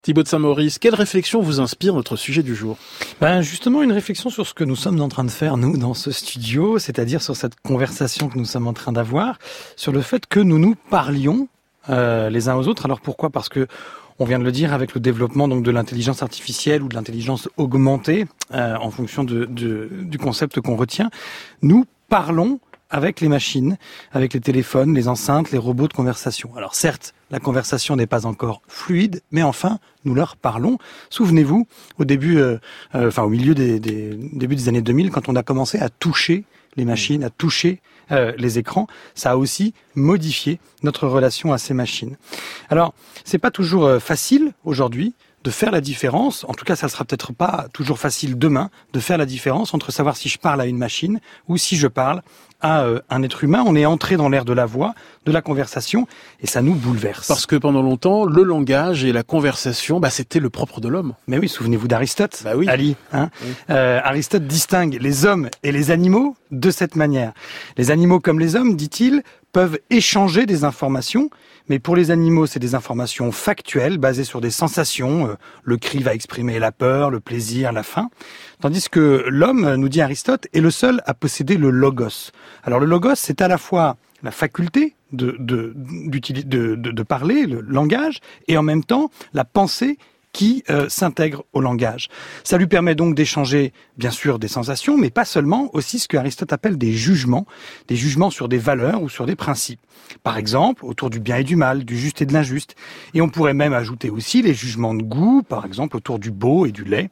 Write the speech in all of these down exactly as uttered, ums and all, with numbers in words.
Thibaut de Saint-Maurice, quelle réflexion vous inspire notre sujet du jour? Ben justement, une réflexion sur ce que nous sommes en train de faire, nous, dans ce studio, c'est-à-dire sur cette conversation que nous sommes en train d'avoir, sur le fait que nous nous parlions euh, les uns aux autres. Alors pourquoi? Parce que, on vient de le dire, avec le développement donc de l'intelligence artificielle ou de l'intelligence augmentée, euh, en fonction de, de, du concept qu'on retient, nous parlons avec les machines, avec les téléphones, les enceintes, les robots de conversation. Alors certes, la conversation n'est pas encore fluide, mais enfin, nous leur parlons. Souvenez-vous, au début, euh, euh, enfin au milieu des, des début des années deux mille, quand on a commencé à toucher les machines, à toucher euh, les écrans, ça a aussi modifié notre relation à ces machines. Alors, c'est pas toujours euh, facile aujourd'hui de faire la différence, en tout cas ça ne sera peut-être pas toujours facile demain, de faire la différence entre savoir si je parle à une machine ou si je parle à euh, un être humain. On est entré dans l'ère de la voix, de la conversation, et ça nous bouleverse. Parce que pendant longtemps, le langage et la conversation, bah, c'était le propre de l'homme. Mais oui, souvenez-vous d'Aristote, bah oui. Ali. Hein oui. euh, Aristote distingue les hommes et les animaux de cette manière. Les animaux comme les hommes, dit-il, peuvent échanger des informations, mais pour les animaux, c'est des informations factuelles, basées sur des sensations. Euh, le cri va exprimer la peur, le plaisir, la faim. Tandis que l'homme, nous dit Aristote, est le seul à posséder le logos. Alors le logos, c'est à la fois la faculté de, de, de, de, de parler, le langage, et en même temps la pensée qui euh, s'intègre au langage. Ça lui permet donc d'échanger, bien sûr, des sensations, mais pas seulement, aussi ce que Aristote appelle des jugements, des jugements sur des valeurs ou sur des principes. Par exemple, autour du bien et du mal, du juste et de l'injuste. Et on pourrait même ajouter aussi les jugements de goût, par exemple, autour du beau et du laid,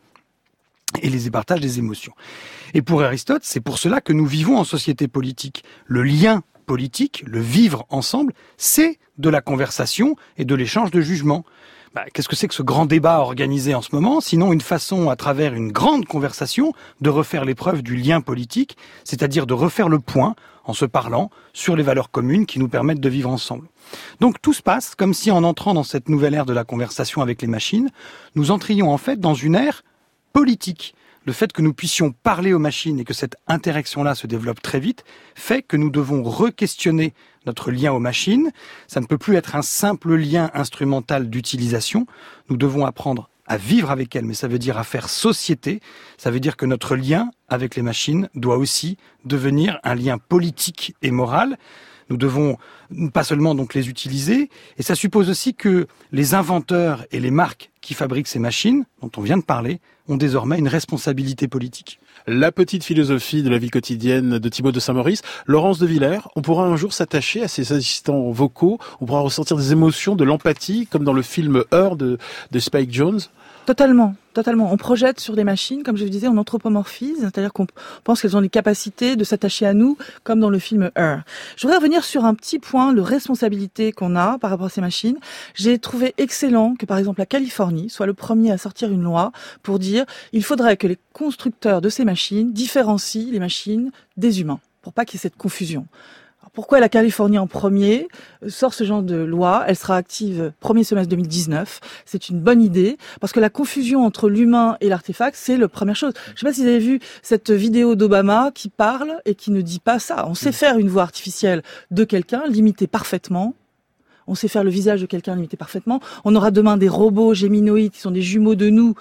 et les partages des émotions. Et pour Aristote, c'est pour cela que nous vivons en société politique. Le lien politique, le vivre ensemble, c'est de la conversation et de l'échange de jugements. Bah, qu'est-ce que c'est que ce grand débat organisé en ce moment, sinon une façon, à travers une grande conversation, de refaire l'épreuve du lien politique, c'est-à-dire de refaire le point, en se parlant, sur les valeurs communes qui nous permettent de vivre ensemble. Donc tout se passe comme si, en entrant dans cette nouvelle ère de la conversation avec les machines, nous entrions en fait dans une ère politique. Le fait que nous puissions parler aux machines et que cette interaction-là se développe très vite fait que nous devons re-questionner notre lien aux machines. Ça ne peut plus être un simple lien instrumental d'utilisation. Nous devons apprendre à vivre avec elles, mais ça veut dire à faire société. Ça veut dire que notre lien avec les machines doit aussi devenir un lien politique et moral. Nous devons pas seulement donc les utiliser, et ça suppose aussi que les inventeurs et les marques qui fabriquent ces machines, dont on vient de parler, ont désormais une responsabilité politique. La petite philosophie de la vie quotidienne de Thibaut de Saint-Maurice. Laurence de Villers, on pourra un jour s'attacher à ces assistants vocaux, on pourra ressentir des émotions, de l'empathie, comme dans le film Her de, de Spike Jonze. Totalement, totalement. On projette sur des machines, comme je vous disais, on anthropomorphise, c'est-à-dire qu'on pense qu'elles ont les capacités de s'attacher à nous, comme dans le film Her. Je voudrais revenir sur un petit point de responsabilité qu'on a par rapport à ces machines. J'ai trouvé excellent que, par exemple, la Californie soit le premier à sortir une loi pour dire il faudrait que les constructeurs de ces machines différencient les machines des humains, pour pas qu'il y ait cette confusion. Pourquoi la Californie en premier sort ce genre de loi? Elle sera active premier semestre deux mille dix-neuf. C'est une bonne idée parce que la confusion entre l'humain et l'artefact, c'est la première chose. Je ne sais pas si vous avez vu cette vidéo d'Obama qui parle et qui ne dit pas ça. On sait faire une voix artificielle de quelqu'un, l'imiter parfaitement. On sait faire le visage de quelqu'un, l'imiter parfaitement. On aura demain des robots géminoïdes qui sont des jumeaux de nous.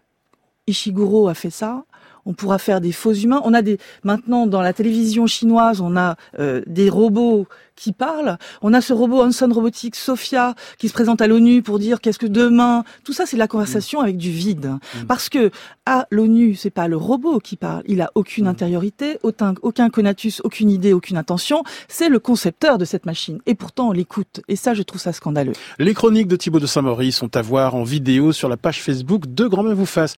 Ishiguro a fait ça. On pourra faire des faux humains. On a des maintenant dans la télévision chinoise, on a euh, des robots qui parlent. On a ce robot Hanson Robotics, Sophia, qui se présente à l'ONU pour dire qu'est-ce que demain. Tout ça, c'est de la conversation mmh. avec du vide, mmh. parce que à l'ONU, c'est pas le robot qui parle. Il a aucune mmh. intériorité, aucun, aucun conatus, aucune idée, aucune intention. C'est le concepteur de cette machine. Et pourtant, on l'écoute. Et ça, je trouve ça scandaleux. Les chroniques de Thibaut de Saint-Maurice sont à voir en vidéo sur la page Facebook de Grand Main vous fasse.